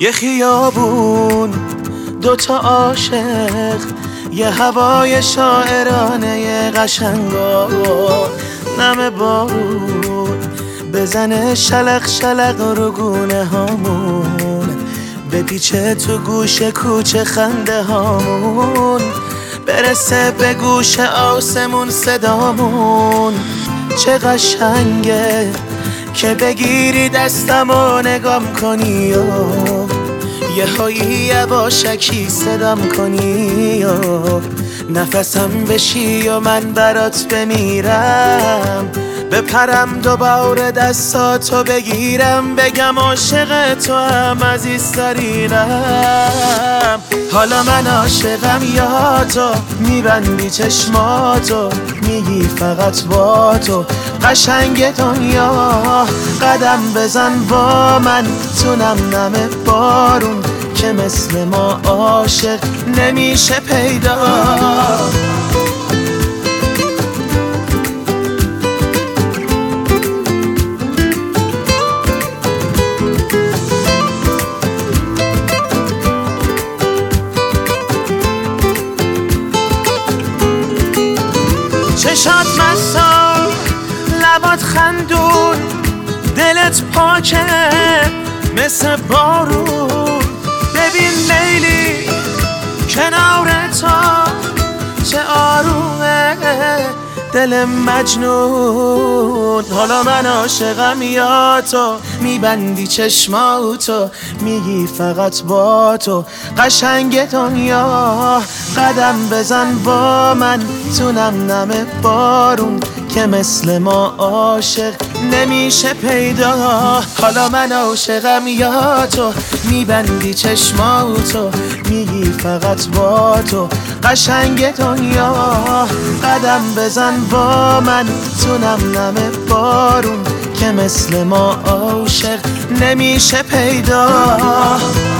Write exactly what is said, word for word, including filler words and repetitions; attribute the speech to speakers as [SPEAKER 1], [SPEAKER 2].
[SPEAKER 1] یه خیابون دوتا عاشق، یه هوای شاعرانه قشنگا، نم بارون بزنه شلق شلق رو گونه هامون، بپیچه تو گوش کوچه خنده هامون، برسه به گوش آسمون صدامون. چه قشنگه که بگیری دستم و نگام کنی و یه هایی یواشکی صدام کنی و نفسم بشی و من برات بمیرم، بپرم دوباره دستاتو بگیرم، بگم عاشق تو هم عزیزترینم. حالا من عاشقم یا تو، میبندی چشماتو میگی فقط با تو قشنگ دنیا. قدم بزن با من تو نم نم بارون، که مثل ما عاشق نمیشه پیدا. چشات مستا، لبات خندون، دلت پاکه مثل بارون. ببین لیلی کنار تو چه آرومه دل مجنون. حالا من عاشقم یا تو، میبندی چشماتو میگی فقط با تو قشنگ دنیا. قدم بزن با من تو نم نم بارون، که مثل ما عاشق نمیشه پیدا. حالا من عاشقم یا تو، میبندی چشماتو میگی فقط با تو قشنگ دنیا. قدم بزن با من تو نم نم بارون، که مثل ما عاشق نمیشه پیدا.